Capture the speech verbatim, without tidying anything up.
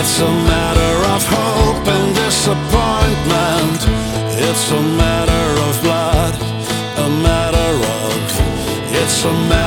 It's a matter of hope and disappointment. It's a matter of blood, a matter of, it's a matter